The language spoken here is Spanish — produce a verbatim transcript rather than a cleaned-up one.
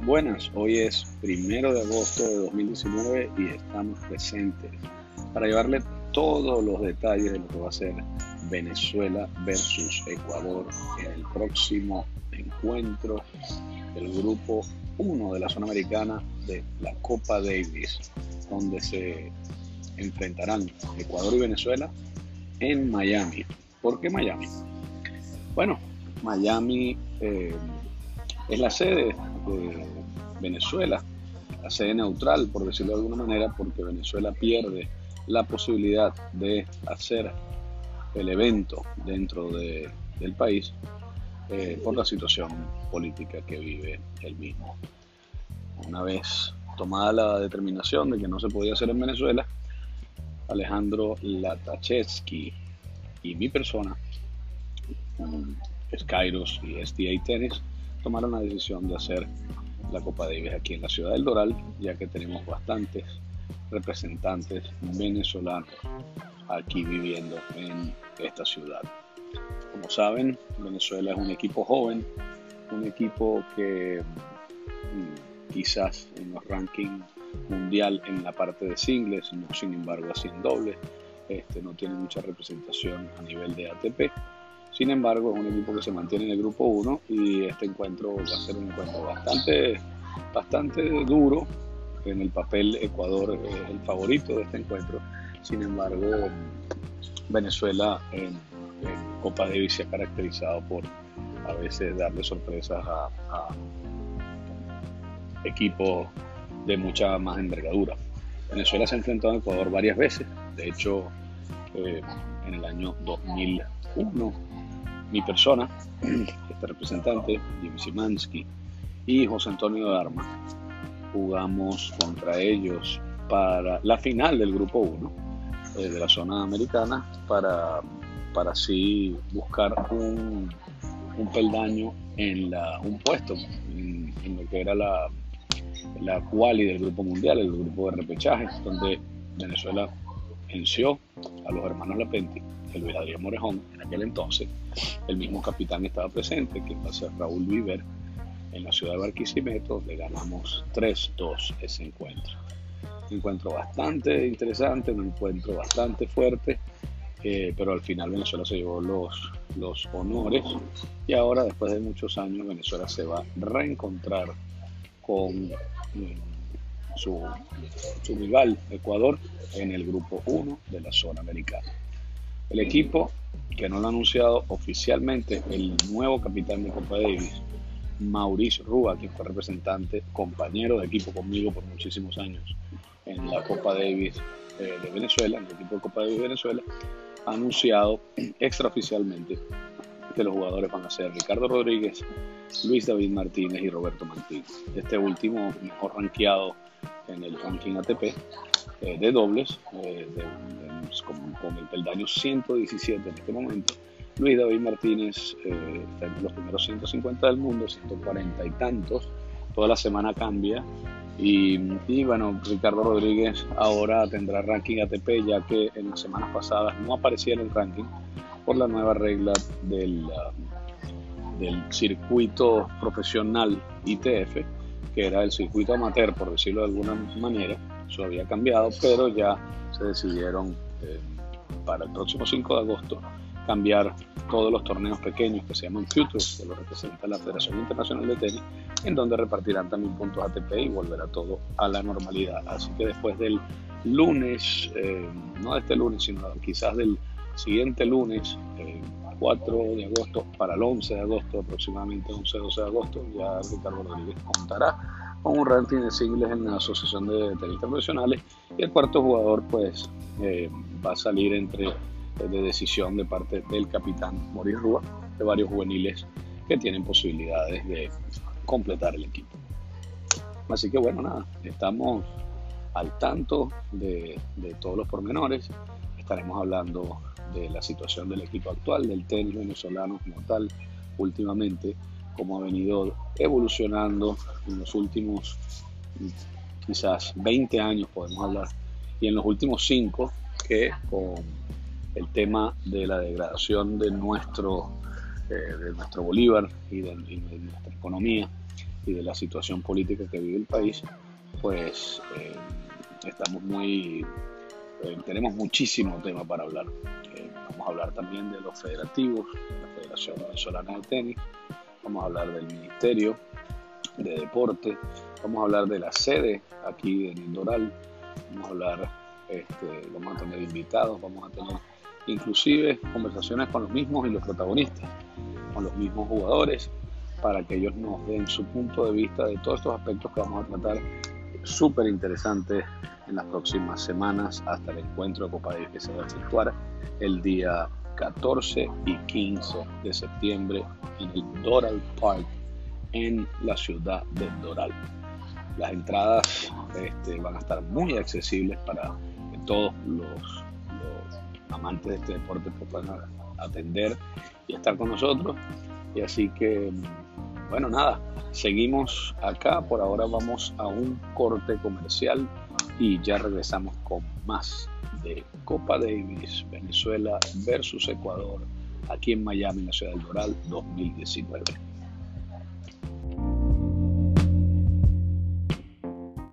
Buenas, hoy es primero de agosto de dos mil diecinueve y estamos presentes para llevarle todos los detalles de lo que va a ser Venezuela versus Ecuador en el próximo encuentro del grupo uno de la zona americana de la Copa Davis, donde se enfrentarán Ecuador y Venezuela en Miami. ¿Por qué Miami? Bueno, Miami eh, es la sede de Venezuela, la sede neutral, por decirlo de alguna manera, porque Venezuela pierde la posibilidad de hacer el evento dentro de, del país eh, por la situación política que vive el mismo. Una vez tomada la determinación de que no se podía hacer en Venezuela, Alejandro Latachevsky y mi persona, um, Skyros y S D A Tennis, tomaron la decisión de hacer la Copa Davis aquí en la ciudad del Doral, ya que tenemos bastantes representantes venezolanos aquí viviendo en esta ciudad. Como saben, Venezuela es un equipo joven, un equipo que mm, quizás en los rankings mundial en la parte de singles, no sin embargo así en dobles, este, no tiene mucha representación a nivel de A T P. Sin embargo, es un equipo que se mantiene en el grupo uno y este encuentro va a ser un encuentro bastante, bastante duro. En el papel, Ecuador es el favorito de este encuentro. Sin embargo, Venezuela en, en Copa Davis se ha caracterizado por a veces darle sorpresas a, a equipos de mucha más envergadura. Venezuela se ha enfrentado a Ecuador varias veces. De hecho, eh, en el año dos mil uno, mi persona, este representante, Jimmy Simansky y José Antonio de Armas, jugamos contra ellos para la final del grupo uno eh, de la zona americana para, para así buscar un, un peldaño en la, un puesto en, en lo que era la, la quali del grupo mundial, el grupo de repechaje, donde Venezuela venció a los hermanos Lapenti, el Luis Adrián Morejón en aquel entonces. El mismo capitán estaba presente, que va a ser Raúl Viver, en la ciudad de Barquisimeto. Le ganamos tres dos ese encuentro. Un encuentro bastante interesante, un encuentro bastante fuerte, eh, pero al final Venezuela se llevó los, los honores y ahora, después de muchos años, Venezuela se va a reencontrar con eh, su, su rival Ecuador en el grupo uno de la zona americana. El equipo, que no lo ha anunciado oficialmente, el nuevo capitán de Copa Davis, Maurice Rua, quien fue representante, compañero de equipo conmigo por muchísimos años en la Copa Davis eh, de Venezuela, en el equipo de Copa Davis de Venezuela, ha anunciado extraoficialmente que los jugadores van a ser Ricardo Rodríguez, Luis David Martínez y Roberto Mantilla. Este último, mejor rankeado en el ranking A T P eh, de dobles, eh, de, de, con, con el peldaño ciento diecisiete en este momento. Luis David Martínez eh, está entre los primeros ciento cincuenta del mundo, ciento cuarenta y tantos. Toda la semana cambia. Y, y bueno, Ricardo Rodríguez ahora tendrá ranking A T P, ya que en las semanas pasadas no aparecía en el ranking por la nueva regla del, uh, del circuito profesional I T F, que era el circuito amateur, por decirlo de alguna manera. Eso había cambiado, pero ya se decidieron eh, para el próximo cinco de agosto cambiar todos los torneos pequeños que se llaman Futures, que lo representa la Federación Internacional de Tenis, en donde repartirán también puntos A T P y volverá todo a la normalidad. Así que después del lunes, eh, no de este lunes, sino quizás del siguiente lunes, eh, cuatro de agosto, para el once de agosto, aproximadamente once doce de agosto, ya Ricardo Rodríguez contará con un ranking de singles en la Asociación de Tenistas Profesionales, y el cuarto jugador pues eh, va a salir entre de decisión de parte del capitán Maurice Rua, de varios juveniles que tienen posibilidades de completar el equipo. Así que bueno, nada, estamos al tanto de, de todos los pormenores. Estaremos hablando de la situación del equipo actual, del tenis venezolano como tal, últimamente, cómo ha venido evolucionando en los últimos quizás veinte años, podemos hablar, y en los últimos cinco, que con el tema de la degradación de nuestro, eh, de nuestro Bolívar y de, y de nuestra economía, y de la situación política que vive el país, pues eh, estamos muy, eh, tenemos muchísimo tema para hablar. Eh, vamos a hablar también de los federativos, la Federación Venezolana de Tenis, vamos a hablar del Ministerio de Deporte, vamos a hablar de la sede aquí en el Doral, vamos a hablar, este, vamos a tener invitados, vamos a tener inclusive conversaciones con los mismos y los protagonistas, con los mismos jugadores, para que ellos nos den su punto de vista de todos estos aspectos que vamos a tratar súper interesantes en las próximas semanas hasta el encuentro de Copa Davis que se va a efectuar el día catorce y quince de septiembre en el Doral Park en la ciudad de Doral. Las entradas este, van a estar muy accesibles para que todos los, los amantes de este deporte puedan atender y estar con nosotros. Y así que, bueno, nada, seguimos acá. Por ahora vamos a un corte comercial y ya regresamos con más de Copa Davis Venezuela versus Ecuador aquí en Miami, en la ciudad del Doral dos mil diecinueve.